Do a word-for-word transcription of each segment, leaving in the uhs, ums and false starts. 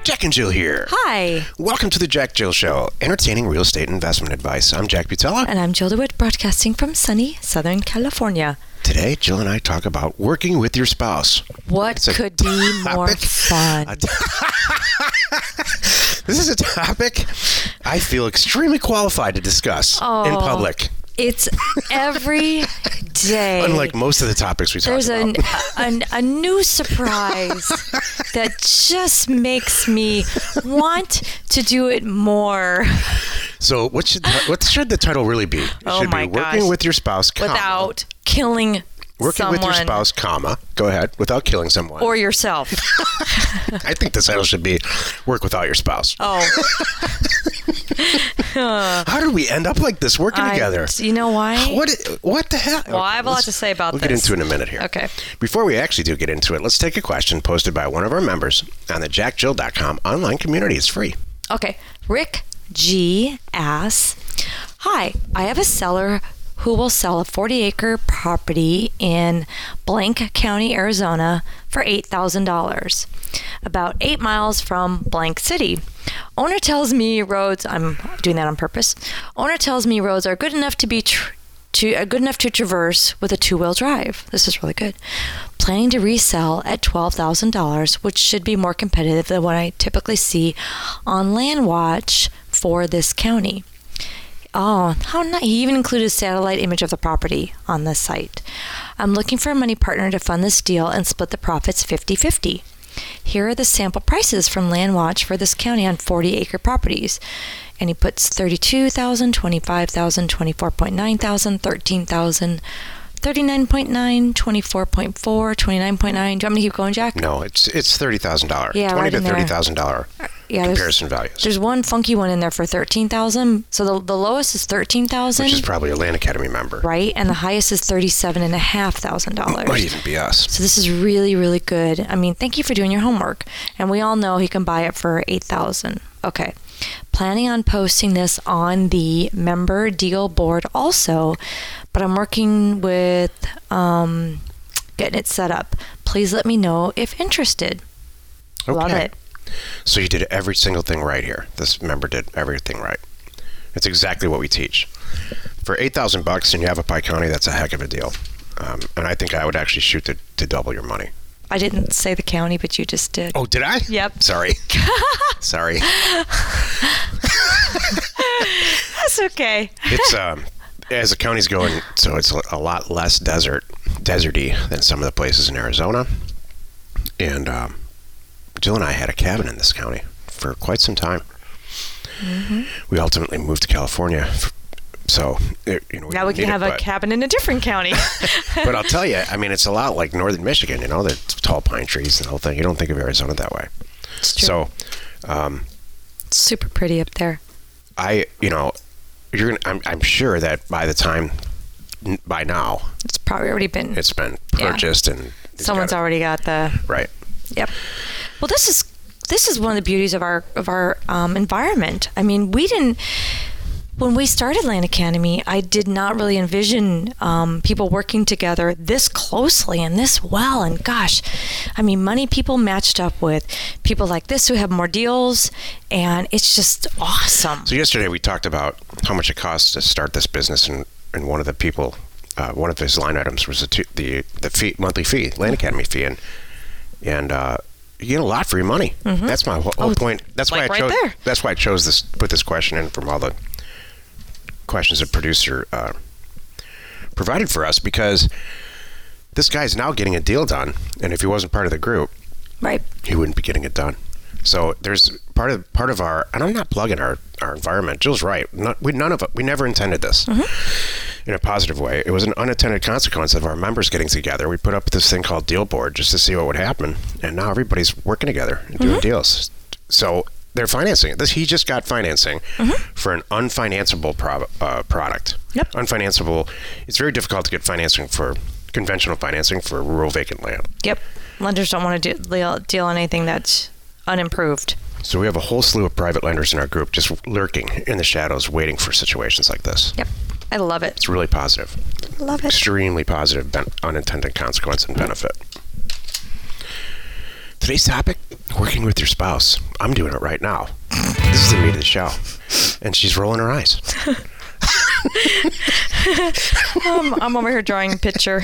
Jack and Jill here. Hi. Welcome to the Jack Jill Show, entertaining real estate investment advice. I'm Jack Butella. And I'm Jill DeWitt, broadcasting from sunny Southern California. Today, Jill and I talk about working with your spouse. What could be more fun? This is a topic I feel extremely qualified to discuss oh, in public. It's every day. Unlike most of the topics we talk There's about. There's a, a new surprise that just makes me want to do it more. So what should what should the title really be? It oh should my be Working gosh. with your spouse, comma, without killing Working someone. with your spouse, comma, go ahead, without killing someone. Or yourself. I think the title should be Work Without Your Spouse. Oh. How did we end up like this, working I, together? You know why? What What the hell? Well, I have a lot to say about we'll this. We'll get into it in a minute here. Okay. Before we actually do get into it, let's take a question posted by one of our members on the jack jill dot com online community. It's free. Okay. Rick G. asks, hi, I have a seller who will sell a forty-acre property in blank county, Arizona for eight thousand dollars, about eight miles from blank city. Owner tells me roads, I'm doing that on purpose, owner tells me roads are good enough to be tr- to, uh, good enough to traverse with a two-wheel drive. This is really good. Planning to resell at twelve thousand dollars, which should be more competitive than what I typically see on LandWatch for this county. Oh, how nice. He even included a satellite image of the property on this site. I'm looking for a money partner to fund this deal and split the profits fifty-fifty. Here are the sample prices from LandWatch for this county on forty-acre properties. And he puts thirty-two thousand dollars, twenty-five thousand dollars, twenty-four point nine thousand dollars, thirteen thousand dollars, thirty-nine point nine, twenty-four point four, twenty-nine point nine. Do you want me to keep going, Jack? No, it's it's thirty thousand dollars. Yeah, twenty right to in there. thirty thousand dollars yeah, comparison values. There's one funky one in there for thirteen thousand dollars. So the, the lowest is thirteen thousand dollars. Which is probably a Land Academy member. Right, and the highest is thirty-seven thousand five hundred dollars. Might even be us. So this is really, really good. I mean, thank you for doing your homework. And we all know he can buy it for eight thousand dollars. Okay. Planning on posting this on the member deal board also, but I'm working with um, getting it set up. Please let me know if interested. Okay. Love it. So you did every single thing right here. This member did everything right. It's exactly what we teach. For eight thousand bucks and you have a Pike County, that's a heck of a deal. Um, and I think I would actually shoot to, to double your money. I didn't say the county, but you just did. Oh, did I? Yep. Sorry. Sorry. That's okay. It's um, as the county's going, so it's a lot less desert, deserty than some of the places in Arizona. And um, Jill and I had a cabin in this county for quite some time. Mm-hmm. We ultimately moved to California. For, so, it, you know, we now we can have it, a but, cabin in a different county. But I'll tell you, I mean, it's a lot like northern Michigan, you know, the tall pine trees and the whole thing. You don't think of Arizona that way. It's true. So, um, it's super pretty up there. I, you know, you're gonna, I'm, I'm sure that by the time, by now, it's probably already been. It's been purchased, yeah. and someone's got already got the right. Yep. Well, this is this is one of the beauties of our of our um, environment. I mean, we didn't. When we started Land Academy, I did not really envision um, people working together this closely and this well. And gosh, I mean, money people matched up with people like this who have more deals, and it's just awesome. So yesterday we talked about how much it costs to start this business, and, and one of the people, uh, one of his line items was the two, the, the fee, monthly fee, Land Academy fee, and and uh, you get a lot for your money. Mm-hmm. That's my whole, whole oh, point. That's like why I chose. Right there. That's why I chose this. Put this question in from all the questions the producer uh, provided for us, because this guy's now getting a deal done, and if he wasn't part of the group, right, he wouldn't be getting it done. So there's part of part of our, and I'm not plugging our, our environment. Jill's right. Not, we none of it. We never intended this mm-hmm. in a positive way. It was an unintended consequence of our members getting together. We put up this thing called Deal Board just to see what would happen, and now everybody's working together and doing mm-hmm. deals. So they're financing it. This he just got financing mm-hmm. for an unfinanceable pro, uh, product. Yep. Unfinanceable. It's very difficult to get financing for conventional financing for rural vacant land. Yep. Lenders don't want to do, deal, deal on anything that's unimproved. So we have a whole slew of private lenders in our group just lurking in the shadows waiting for situations like this. Yep. I love it. It's really positive. Love it. Extremely positive ben- unintended consequence and benefit. Today's topic, working with your spouse. I'm doing it right now. This is the meat of the show. And she's rolling her eyes. um, I'm over here drawing a picture.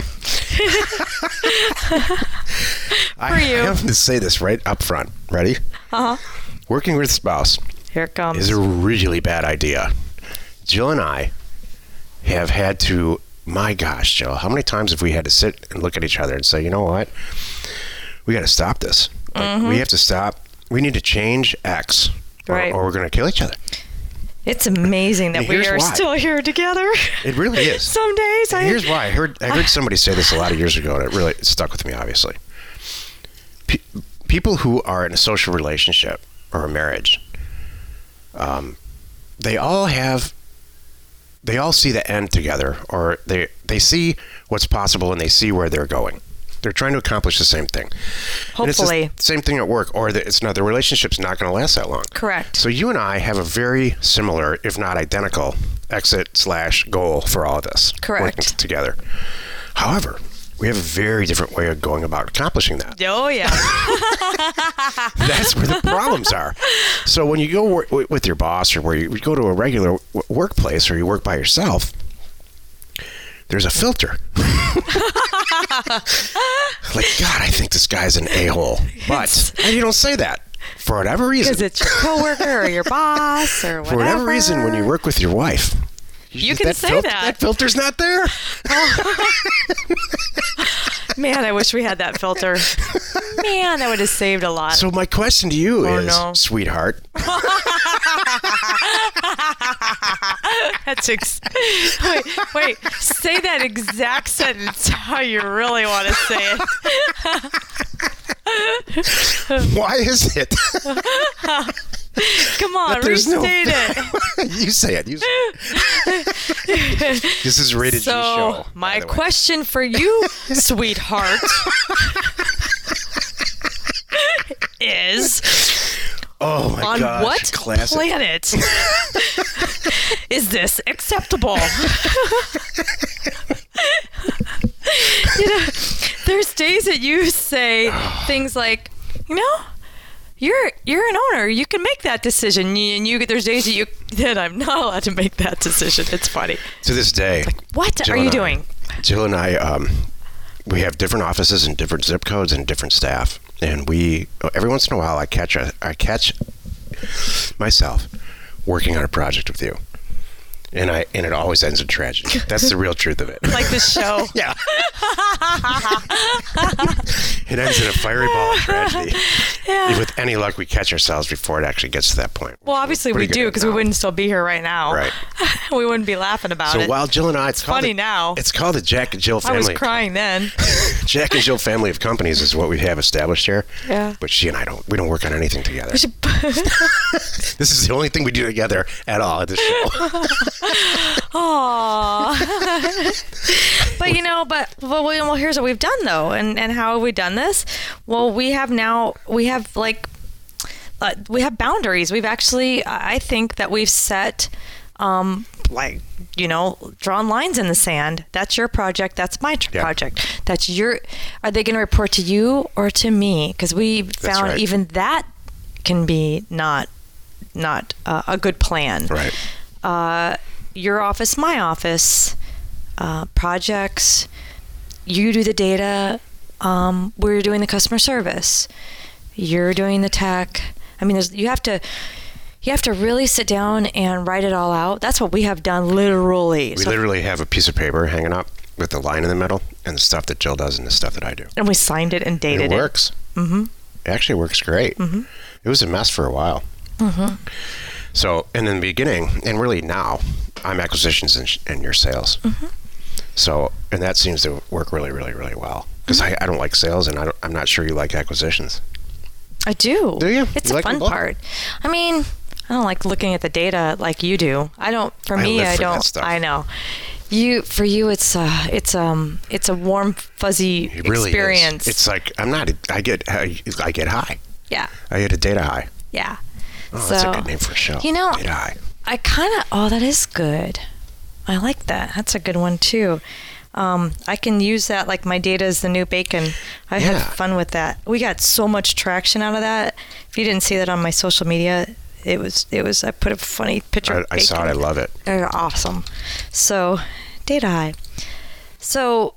I you. have to say this right up front. Ready? Uh-huh. Working with a spouse Here it comes. is a really bad idea. Jill and I have had to, my gosh, Jill, how many times have we had to sit and look at each other and say, you know what? We got to stop this. Like, Mm-hmm. we have to stop. We need to change X, or, Right. or we're going to kill each other. It's amazing that And we here's are why. still here together. It really is. Some days I And here's why. I heard I heard somebody say this a lot of years ago, and it really stuck with me, obviously. Pe- people who are in a social relationship or a marriage, um, they all have, they all see the end together, or they, they see what's possible and they see where they're going. They're trying to accomplish the same thing. And it's the Hopefully. same thing at work, or the, it's not, the relationship's not going to last that long. Correct. So you and I have a very similar, if not identical, exit slash goal for all of this. Correct. Working t- together. However, we have a very different way of going about accomplishing that. Oh, yeah. That's where the problems are. So when you go wor- w- with your boss, or where you go to a regular w- workplace, or you work by yourself, there's a filter. Like, God, I think this guy's an a-hole. But and you don't say that for whatever reason. Because it's your coworker or your boss or whatever. For whatever reason, when you work with your wife, You can say that. That filter's not there. Man, I wish we had that filter. Man, that would have saved a lot. So my question to you Oh, is, no. sweetheart, That's ex- wait, wait. Say that exact sentence how you really want to say it. why is it? Come on, that there's no- restate it. You say it. You say it. This is a rated G So, show. my by the way. question for you, sweetheart, is Oh my on gosh, what classic. planet is this acceptable? You know, there's days that you say things like, you know, you're you're an owner. You can make that decision. And you there's days that you that I'm not allowed to make that decision. It's funny. To this day, What Jill are you and I- doing? Jill and I, um, we have different offices and different zip codes and different staff, and we every once in a while I catch a, I catch myself working on a project with you, and I and it always ends in tragedy. That's the real truth of it. Like the show. Yeah. It ends in a fiery ball of tragedy. Yeah. With any luck, we catch ourselves before it actually gets to that point. Well, obviously we Pretty good do at because we now. wouldn't still be here right now. Right. We wouldn't be laughing about So it. while Jill and I, it's, called funny the- now. It's called the Jack and Jill I was family. crying then. Jack and Jill family of companies is what we have established here. Yeah. But she and I don't. We don't work on anything together. We should- This is the only thing we do together at all at this show. Aww. But you know, but well, we- well, here's what we've done though, and and how have we done this? Well, we have now we have like uh, we have boundaries. We've actually, I think that we've set, um, like you know, drawn lines in the sand. That's your project. That's my tr- Yeah. project. That's your. Are they going to report to you or to me? Because we found right. even that can be not not uh, a good plan. Right. Uh, your office, my office, uh, projects, you do the data, um, we're doing the customer service, you're doing the tech. I mean, there's, you have to you have to really sit down and write it all out. That's what we have done literally. We So- literally have a piece of paper hanging up with the line in the middle and the stuff that Jill does and the stuff that I do. and we signed it and And dated it it. works. Mm-hmm. It actually works great. Mm-hmm. It was a mess for a while. Mm-hmm. So, and in the beginning, and really now, I'm acquisitions and, and your sales. Mm-hmm. So, and that seems to work really, really, really well. Because I, I don't like sales, and I don't, I'm not sure you like acquisitions. I do. Do you? It's You a like them fun both? part. I mean, I don't like looking at the data like you do. I don't. For I me, live I for that don't. stuff. I know. You for you, it's uh, it's um, it's a warm, fuzzy It really experience. is. It's like I'm not. I get. I get high. yeah, I get a data high. yeah. Oh, so that's a good name for a show. you know, data high. I kind of. Oh, that is good. I like that. That's a good one too. Um, I can use that like my data is the new bacon. I Yeah. had fun with that. We got so much traction out of that. If you didn't see that on my social media, it was it was I put a funny picture. I, of I bacon. saw it. I love it. They're awesome. So, data high. So,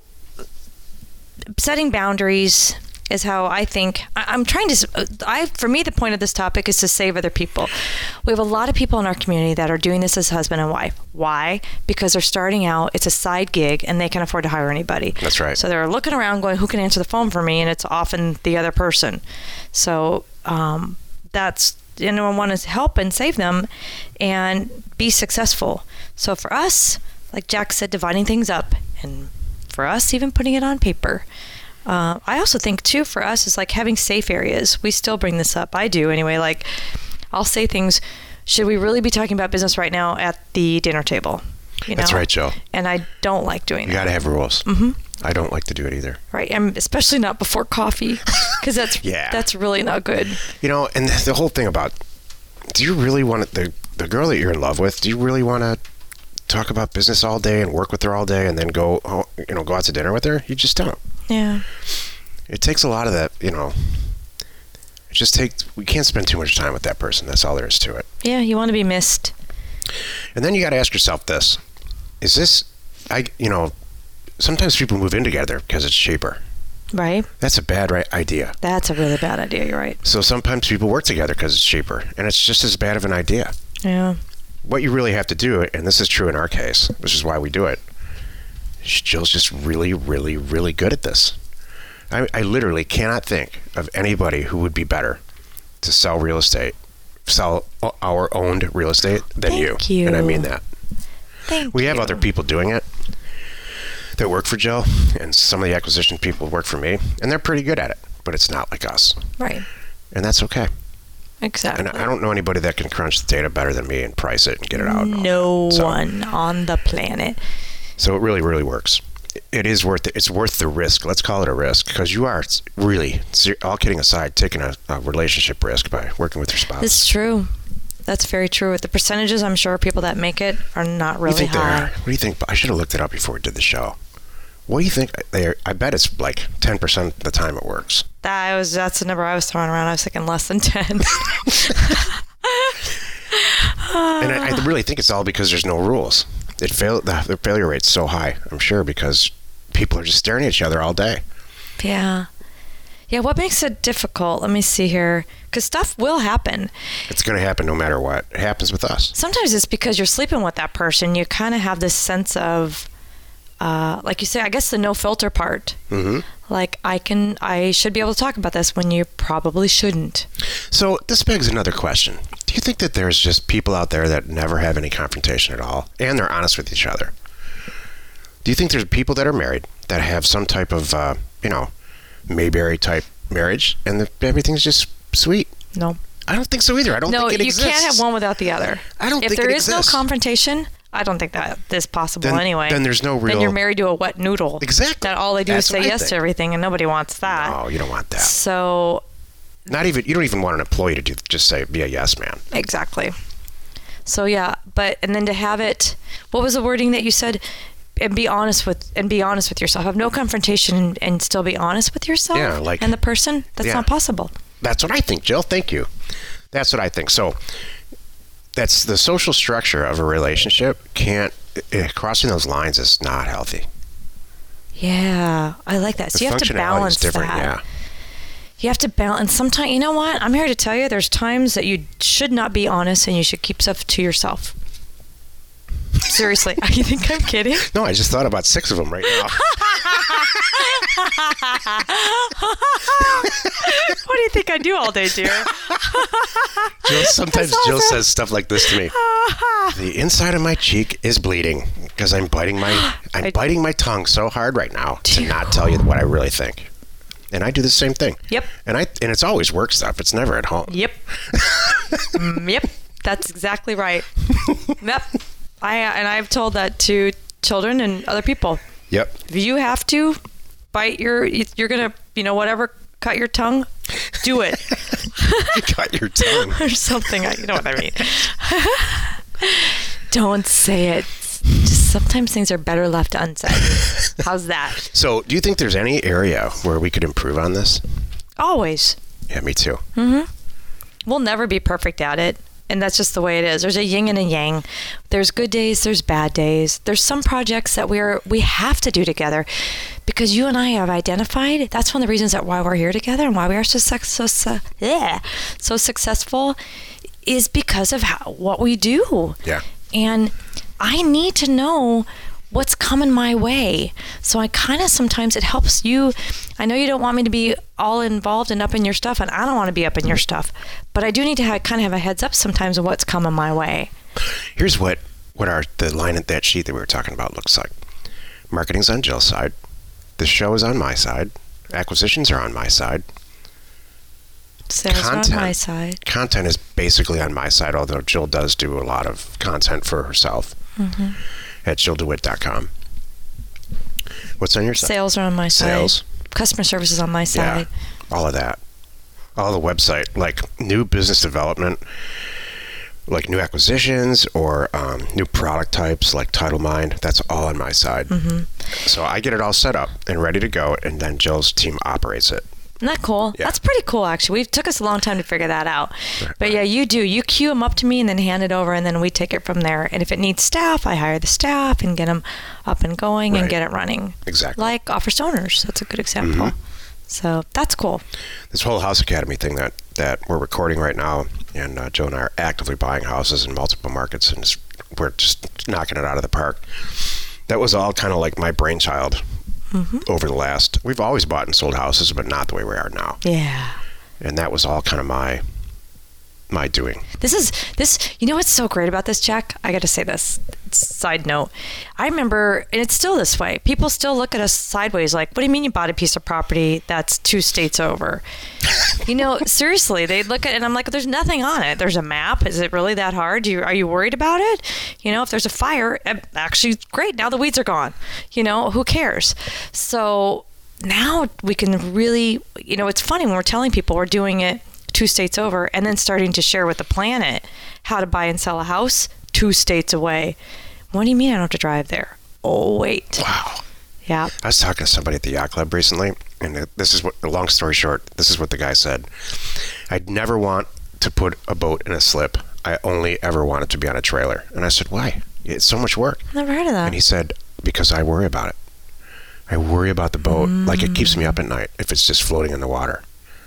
setting boundaries is how I think. I, I'm trying to. I for me, the point of this topic is to save other people. We have a lot of people in our community that are doing this as husband and wife. Why? Because they're starting out. It's a side gig, and they can afford to hire anybody. That's right. So they're looking around, going, "Who can answer the phone for me?" And it's often the other person. So um, that's. You know, I want to help and save them and be successful. So for us, like Jack said, dividing things up, and for us, even putting it on paper. Uh, I also think, too, for us, is like having safe areas. We still bring this up. I do, anyway. Like, I'll say things, should we really be talking about business right now at the dinner table? You know? That's right, Jill. And I don't like doing You that. got to have rules. Mm-hmm. I don't like to do it either. Right, and especially not before coffee, because that's Yeah. that's really not good. You know, and the whole thing about, do you really want to, the, the girl that you're in love with, do you really want to talk about business all day and work with her all day and then go, ho- you know, go out to dinner with her? You just don't. Yeah. It takes a lot of that, you know. It just takes, we can't spend too much time with that person. That's all there is to it. Yeah, you want to be missed. And then you got to ask yourself this. Is this, I, you know, sometimes people move in together because it's cheaper. Right? That's a bad right idea. That's a really bad idea. You're right. So sometimes people work together because it's cheaper, and it's just as bad of an idea. Yeah. What you really have to do, and this is true in our case, which is why we do it, Jill's just really, really, really good at this. I, I literally cannot think of anybody who would be better to sell real estate, sell our owned real estate than Thank you. you. And I mean that. Thank We you. have other people doing it that work for Jill, and some of the acquisition people work for me, and they're pretty good at it, but it's not like us. Right. And that's okay. Exactly. And I don't know anybody that can crunch the data better than me and price it and get it out. and all No that. So- one on the planet. So it really, really works. It is worth it. It's worth the risk. Let's call it a risk, because you are really, all kidding aside, taking a, a relationship risk by working with your spouse. It's true. That's very true. The percentages, I'm sure, people that make it are not What do you really think they high. are? What do you think? I should have looked it up before we did the show. What do you think they are? I bet it's like ten percent of the time it works. That was that's the number I was throwing around. I was thinking less than ten. And I, I really think it's all because there's no rules. It fail the, the failure rate's so high, I'm sure, because people are just staring at each other all day. Yeah. Yeah, what makes it difficult? Let me see here. Because stuff will happen. It's going to happen no matter what. It happens with us. Sometimes it's because you're sleeping with that person. You kind of have this sense of, uh, like you say, I guess the no filter part. Mm-hmm. Like, I can, I should be able to talk about this when you probably shouldn't. So this begs another question. Do you think that there's just people out there that never have any confrontation at all, and they're honest with each other? Do you think there's people that are married that have some type of, uh, you know, Mayberry type marriage, and the, everything's just sweet? No. I don't think so either. I don't No, think it you exists. can't have one without the other. I don't if think there it is exists. no confrontation, I don't think that is possible Then- anyway. then there's no Then real- you're married to a wet noodle. Exactly. That all they do That's is say what I yes think. to everything, and nobody wants that. No, you don't want that. So, Not even. You don't even want an employee to do, just say, be a yes man. exactly. So yeah, but and then to have it, what was the wording that you said? And be honest with and be honest with yourself. Have no confrontation and, and still be honest with yourself. Yeah, like- and the person. That's yeah. not possible. That's what I think, Jill. Thank you. That's what I think. So that's the social structure of a relationship. Can't eh, crossing those lines is not healthy. Yeah, I like that. So The you have to functionality balance is different. that. Yeah. You have to balance. Sometimes, you know what? I'm here to tell you. There's times that you should not be honest, and you should keep stuff to yourself. Seriously, you think I'm kidding? No, I just thought about six of them right now. What do you think I do all day, dear? Jill, sometimes That's Jill awesome. says stuff like this to me. The inside of my cheek is bleeding because I'm biting my I'm I- biting my tongue so hard right now to not tell you what I really think. And I do the same thing. Yep. And I and it's always work stuff. It's never at home. Yep. Mm, yep. That's exactly right. Yep. I and I've told that to children and other people. Yep. If you have to bite your, you're gonna, you know, whatever, cut your tongue, do it. You cut your tongue. Or something. You know what I mean. Don't say it. Just sometimes things are better left unsaid. How's that? So, do you think there's any area where we could improve on this? Always. Yeah, me too. Mm-hmm. We'll never be perfect at it. And that's just the way it is. There's a yin and a yang. There's good days, there's bad days. There's some projects that we're we have to do together because you and I have identified. That's one of the reasons that why we're here together and why we are so so so, yeah, so successful is because of how, what we do. Yeah. And I need to know what's coming my way. So I kind of sometimes it helps you. I know you don't want me to be all involved and up in your stuff, and I don't want to be up in your stuff. But I do need to have, kind of have a heads up sometimes of what's coming my way. Here's what, what our the line at that sheet that we were talking about looks like. Marketing's on Jill's side. The show is on my side. Acquisitions are on my side. Sales Content, are on my side. Content is basically on my side, although Jill does do a lot of content for herself mm-hmm. at jill dewitt dot com. What's on your side? Sales are on my side. Sales. Customer service is on my side. Yeah, all of that. All the website, like new business development, like new acquisitions or um, new product types like TitleMind, that's all on my side. Mm-hmm. So I get it all set up and ready to go, and then Jill's team operates it. Isn't that cool? Yeah. That's pretty cool, actually. It took us a long time to figure that out. But yeah, you do. You queue them up to me and then hand it over, and then we take it from there. And if it needs staff, I hire the staff and get them up and going Right. and get it running. Exactly. Like Offer Stoners. That's a good example. Mm-hmm. So that's cool. This whole House Academy thing that, that we're recording right now, and uh, Joe and I are actively buying houses in multiple markets, and just, we're just knocking it out of the park. That was all kind of like my brainchild. Mm-hmm. Over the last, we've always bought and sold houses, but not the way we are now. Yeah. And that was all kind of my my doing. This is this. You know what's so great about this, Jack? I got to say this. Side note, I remember, and it's still this way. People still look at us sideways, like, "What do you mean you bought a piece of property that's two states over?" You know, seriously, they look at it, and I'm like, "There's nothing on it. There's a map. Is it really that hard? Do you, are you worried about it? You know, if there's a fire, actually, great. Now the weeds are gone. You know, who cares?" So now we can really, you know, it's funny when we're telling people we're doing it two states over, and then starting to share with the planet how to buy and sell a house two states away. What do you mean I don't have to drive there? Oh, wait. Wow. Yeah. I was talking to somebody at the yacht club recently, and this is what, long story short, this is what the guy said. I'd never want to put a boat in a slip. I only ever want it to be on a trailer. And I said, why? It's so much work. Never heard of that. And he said, because I worry about it. I worry about the boat. Mm. Like, it keeps me up at night if it's just floating in the water.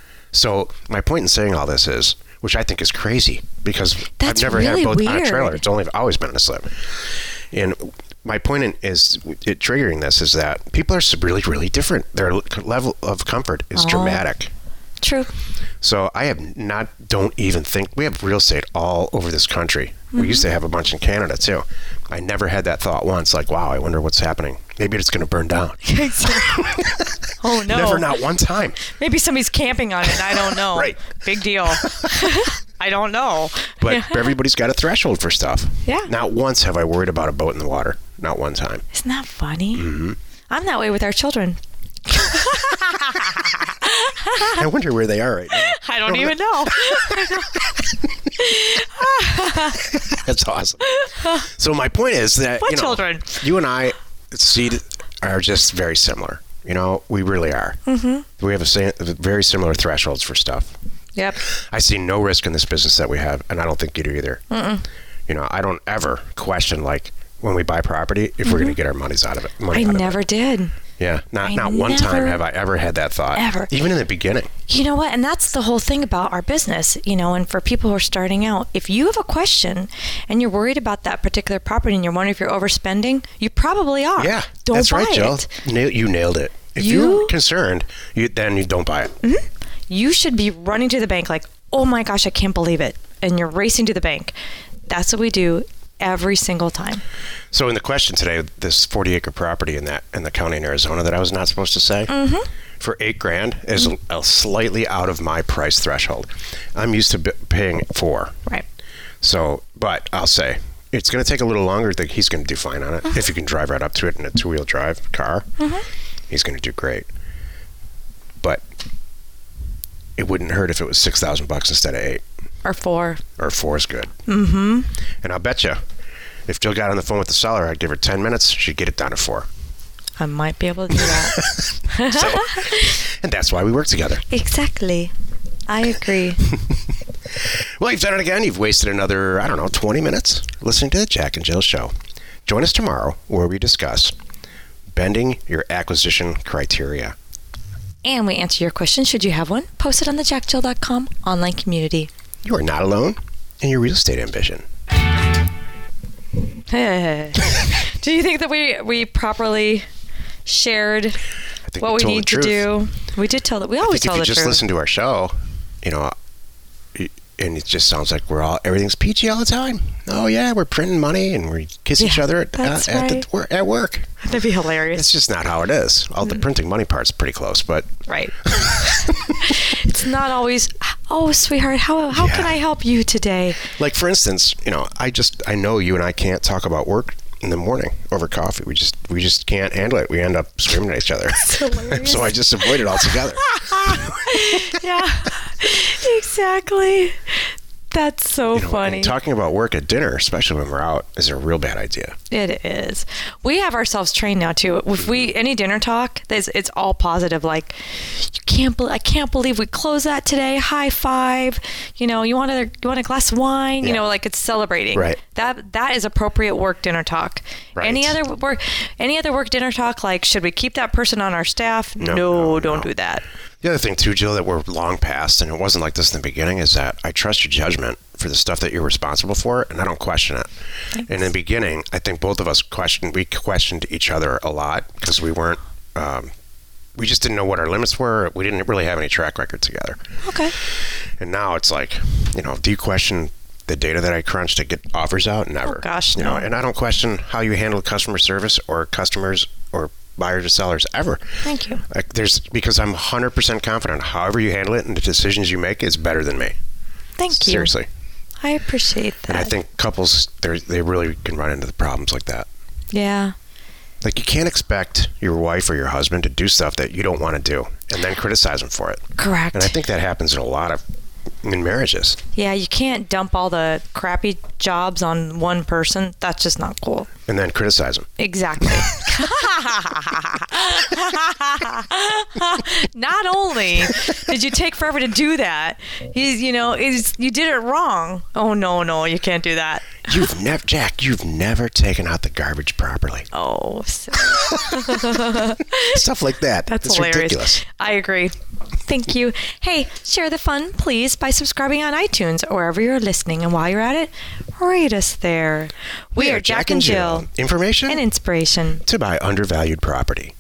So my point in saying all this is, which I think is crazy, because That's I've never really had a boat weird. on a trailer. It's only always been on a slip. And my point in, is it triggering this is that people are really, really different. Their level of comfort is oh, dramatic. True. So I have not, don't even think, we have real estate all over this country. Mm-hmm. We used to have a bunch in Canada too. I never had that thought once, like, wow, I wonder what's happening. Maybe it's going to burn down. Oh, no. Never, not one time. Maybe somebody's camping on it. I don't know. Right. Big deal. I don't know. But everybody's got a threshold for stuff. Yeah. Not once have I worried about a boat in the water. Not one time. Isn't that funny? Mm-hmm. I'm that way with our children. I wonder where they are right now. I don't even know. That's awesome. So my point is that What you know, children? you and I see are just very similar. You know, we really are. Mm-hmm. We have a sa- very similar thresholds for stuff. Yep. I see no risk in this business that we have, and I don't think you do either. Mm-mm. You know, I don't ever question, like, when we buy property, if mm-hmm. we're going to get our monies out of it. Money I out never of it. did. Yeah, not I not one never, time have I ever had that thought. Ever. Even in the beginning. You know what? And that's the whole thing about our business, you know, and for people who are starting out, if you have a question and you're worried about that particular property and you're wondering if you're overspending, you probably are. Yeah, don't that's buy right, Jill. it. Nail, you nailed it. If You- you're concerned, you, then you don't buy it. Mm-hmm. You should be running to the bank like, oh my gosh, I can't believe it. And you're racing to the bank. That's what we do every single time. So in the question today, this forty acre property in that in the county in Arizona that I was not supposed to say, mm-hmm. for eight grand is mm-hmm. a, a slightly out of my price threshold. I'm used to b- paying four. Right. So, but I'll say it's going to take a little longer. That he's going to do fine on it. Mm-hmm. If you can drive right up to it in a two wheel drive car, mm-hmm. he's going to do great. But it wouldn't hurt if it was six thousand bucks instead of eight. Or four. Or four is good. Mm-hmm. And I'll bet you If Jill got on the phone with the seller, I'd give her ten minutes. She'd get it down to four. I might be able to do that. So, and that's why we work together. Exactly. I agree. Well, you've done it again. You've wasted another, I don't know, twenty minutes listening to the Jack and Jill Show. Join us tomorrow where we discuss bending your acquisition criteria. And we answer your question, should you have one. Post it on the jack jill dot com online community. You are not alone in your real estate ambition. Do you think that we, we properly shared I think what we told need the to truth. do? We did tell that. We I always think tell if the you just truth. listen to our show, you know, and it just sounds like we're all everything's peachy all the time. Oh yeah, we're printing money and we kiss each Yeah, other at, that's at, at, right. the, wor- at work. That'd be hilarious. It's just not how it is. All the printing money part's pretty close, but Right. It's not always, oh, sweetheart, how how can Yeah. I help you today? like for instance, you know, I just I know you and I can't talk about work in the morning over coffee. We just we just can't handle it. We end up screaming at each other. hilarious. So I just avoid it altogether. Yeah, exactly. That's so You know, funny. and talking about work at dinner, especially when we're out, is a real bad idea. It is. We have ourselves trained now too. If we any dinner talk, it's, it's all positive. Like, you can't. Be, I can't believe we closed that today. High five. You know, you want a you want a glass of wine. You Yeah. know, like it's celebrating. Right. That that is appropriate work dinner talk. Right. Any other work any other work dinner talk, like, should we keep that person on our staff? No, No, no, don't no. do that. The other thing too, Jill, that we're long past, and it wasn't like this in the beginning, is that I trust your judgment for the stuff that you're responsible for, and I don't question it. Thanks. And in the beginning, I think both of us questioned, we questioned each other a lot because we weren't, um, we just didn't know what our limits were. We didn't really have any track record together. Okay. And now it's like, you know, do you question the data that I crunch to get offers out? Never. Oh, gosh, you know, no. and I don't question how you handle customer service or customers or buyers or sellers ever. Thank you. Like there's because I'm one hundred percent confident however you handle it and the decisions you make is better than me. Thank you. Seriously. I appreciate that. And I think couples they they really can run into the problems like that. Yeah. Like you can't expect your wife or your husband to do stuff that you don't want to do and then criticize them for it. Correct. And I think that happens in a lot of in marriages. Yeah, you can't dump all the crappy jobs on one person. That's just not cool. And then criticize them. Exactly. Not only did you take forever to do that, you, you know, is you did it wrong. Oh, no, no, you can't do that. You've never, Jack, you've never taken out the garbage properly. Oh, so- Stuff like that. that's it's hilarious. ridiculous. I agree. Thank you. Hey, share the fun, please, by subscribing on iTunes or wherever you're listening. And while you're at it, rate us there. We, are Jack and Jill. Information And inspiration. to buy undervalued property.